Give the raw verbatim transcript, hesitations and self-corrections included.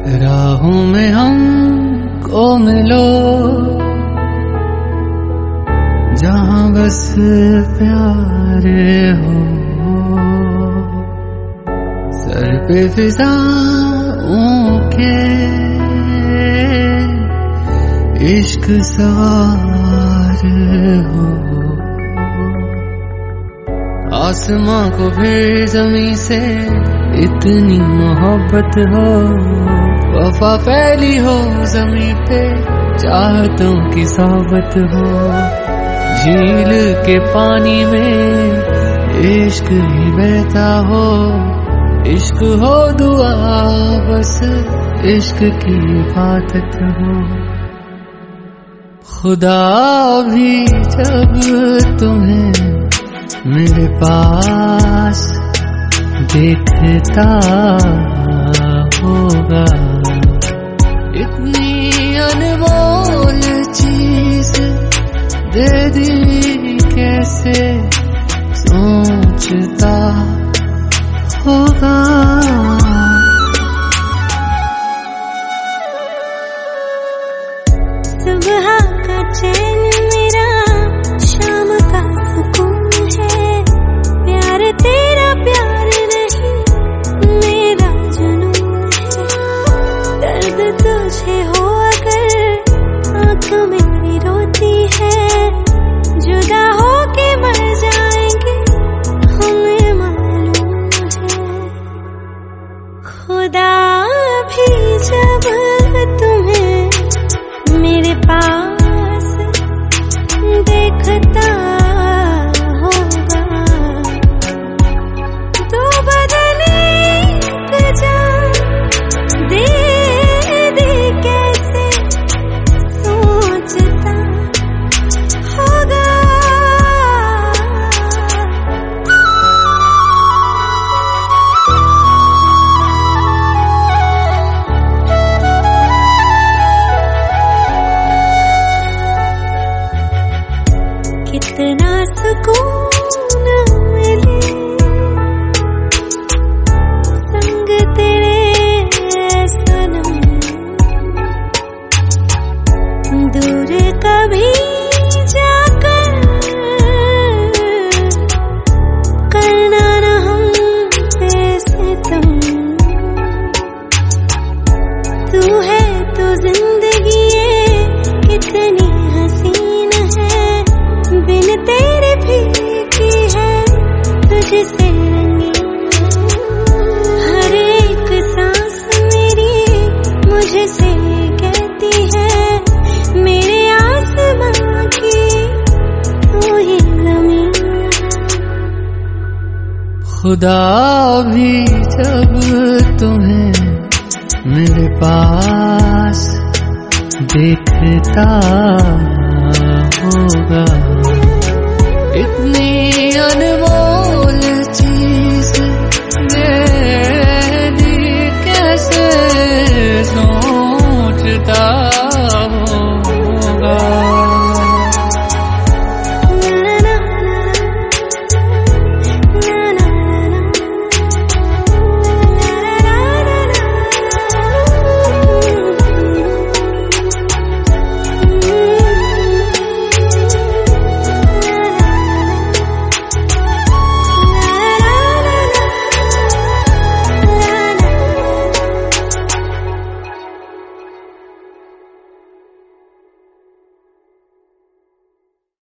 राहों में हमको मिलो जहां बस प्यार हो, सर पे फिजाओं के इश्क सवार हो। आसमां को फिर जमीन से इतनी मोहब्बत हो, वफा फैली हो जमीन पे चाहतों की सोहबत हो। झील के पानी में इश्क ही बहता हो, इश्क हो दुआ बस इश्क की इबादत हो। खुदा भी जब तुम्हें मेरे पास देखता होगा, इतनी अनमोल चीज दे दी कैसे सोचता होगा। सुबह का चैन मेरा शाम का सुकून है, प्यार तेरा प्यार नहीं मेरा जुनून है। दर्द तुझे हो अगर आँख मेरी रोती है, जुदा हो के मर जाएंगे हमें मालूम है। खुदा भी जब तुम्हें मेरे पास देखता होगा, तो बदले जान दे दे कैसे सोचता होगा। कितना सुकून मिले संग तेरे सनम, दूर कभी जाकर करना न हम पे सितम। तू है तो जिंदगी ये कितनी हसीन है, बिन तेरे फीकी है तुझसे रंगीन। हर एक सांस मेरी मुझसे कहती है मेरे आसमां की तू ही ज़मीन। खुदा भी जब तुम्हें मेरे पास देखता होगा,